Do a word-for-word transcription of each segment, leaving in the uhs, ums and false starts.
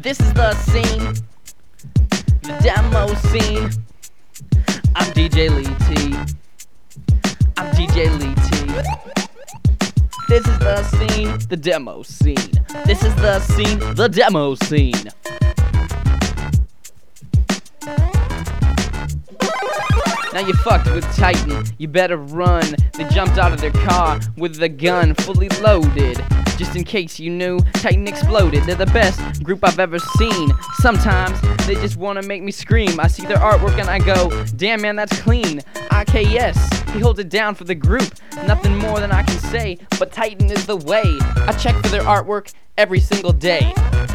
This is the scene, the demo scene. I'm D J Lee T. I'm D J Lee T. This is the scene, the demo scene. This is the scene, the demo scene. Now you fucked with Titan, you better run. They jumped out of their car with the gun fully loaded. Just in case you knew, Titan exploded. They're the best group I've ever seen. Sometimes they just wanna make me scream. I see their artwork and I go, damn man, that's clean. I K S, he holds it down for the group. Nothing more than I can say, but Titan is the way. I check for their artwork every single day.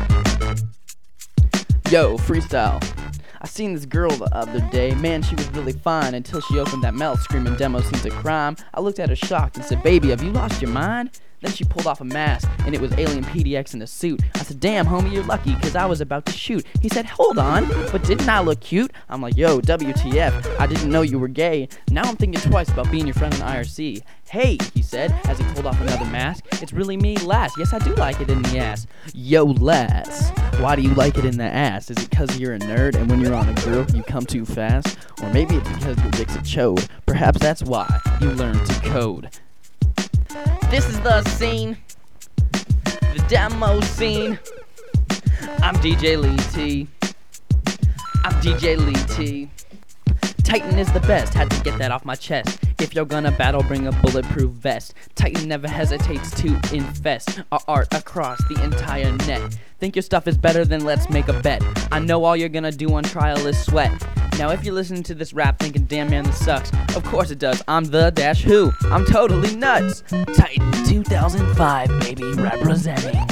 Yo, freestyle. I seen this girl the other day, man she was really fine until she opened that mouth screaming demo seems a crime. I looked at her shocked and said, baby, have you lost your mind? Then she pulled off a mask and it was Alien P D X in a suit. I said, damn homie, you're lucky cause I was about to shoot. He said, hold on, but didn't I look cute? I'm like, yo, W T F, I didn't know you were gay. Now I'm thinking twice about being your friend in I R C. Hey, he said as he pulled off another mask, it's really me, Lass. Yes, I do like it in the ass. Yo, Lass, why do you like it in the ass? Is it cause you're a nerd and when you're on a girl you come too fast? Or maybe it's because your dick's a chode. Perhaps that's why you learned to code. This is the scene, the demo scene. I'm D J Lee T. I'm D J Lee T. Titan is the best, had to get that off my chest. If you're gonna battle, bring a bulletproof vest. Titan never hesitates to infest our art across the entire net. Think your stuff is better, then let's make a bet. I know all you're gonna do on trial is sweat. Now if you're listening to this rap thinking, damn man, this sucks, of course it does. I'm the dash who. I'm totally nuts. Titan two thousand five, baby, representing.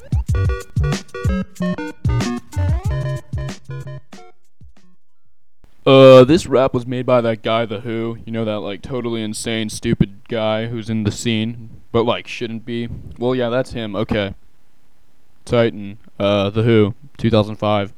Uh, this rap was made by that guy, The Who. You know, that, like, totally insane, stupid guy who's in the scene, but, like, shouldn't be. Well, yeah, that's him. Okay. Titan, uh, The Who, two thousand five.